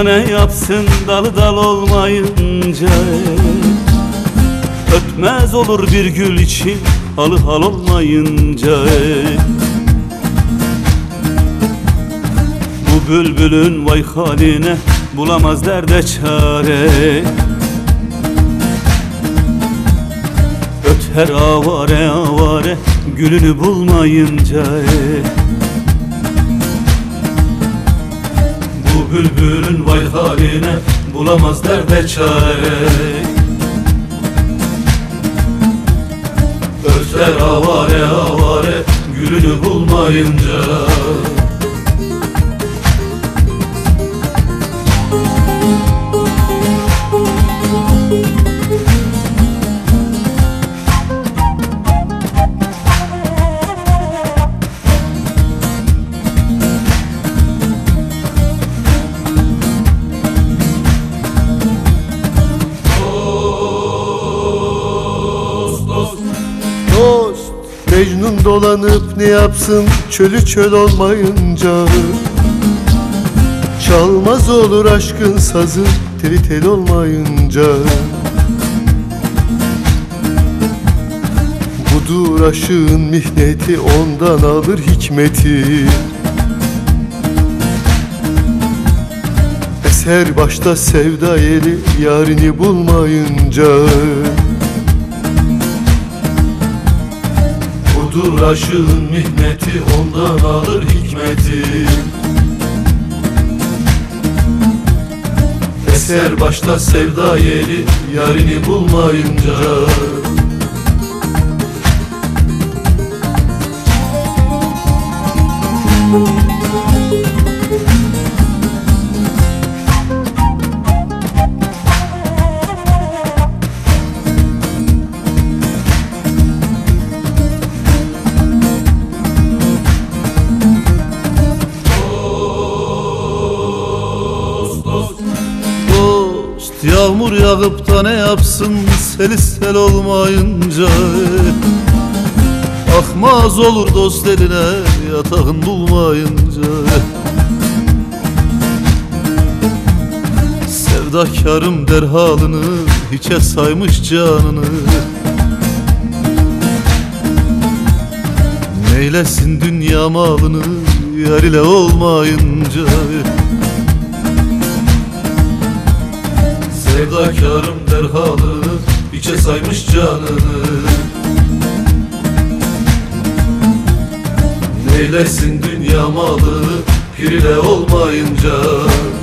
da ne yapsın dalı dal olmayınca? Ötmez olur bir gül için halı hal olmayınca. Bu bülbülün vay haline bulamaz derde çare. Öter avare avare gülünü bulmayınca. Bu bülbülün vay haline bulamaz derde çare. Öter avare avare gülünü bulmayınca. Mecnun dolanıp ne yapsın çölü çöl olmayınca? Çalmaz olur aşkın sazı teli tel olmayınca. Budur aşığın mihneti, ondan alır hikmeti. Eser başta sevda yeli yarini bulmayınca. Budur aşığın mihneti, ondan alır hikmeti. Eser başta sevda yeli yarini bulmayınca. Yağmur yağıp da ne yapsın seli sel olmayınca? Akmaz olur dost eline yatağın bulmayınca. Sevdakarım der halını, hiçe saymış canını. Neylesin dünya malını yar ile olmayınca? Sevdakarım der halını, hiçe saymış canını. Neylesin dünya malını pir ile olmayınca.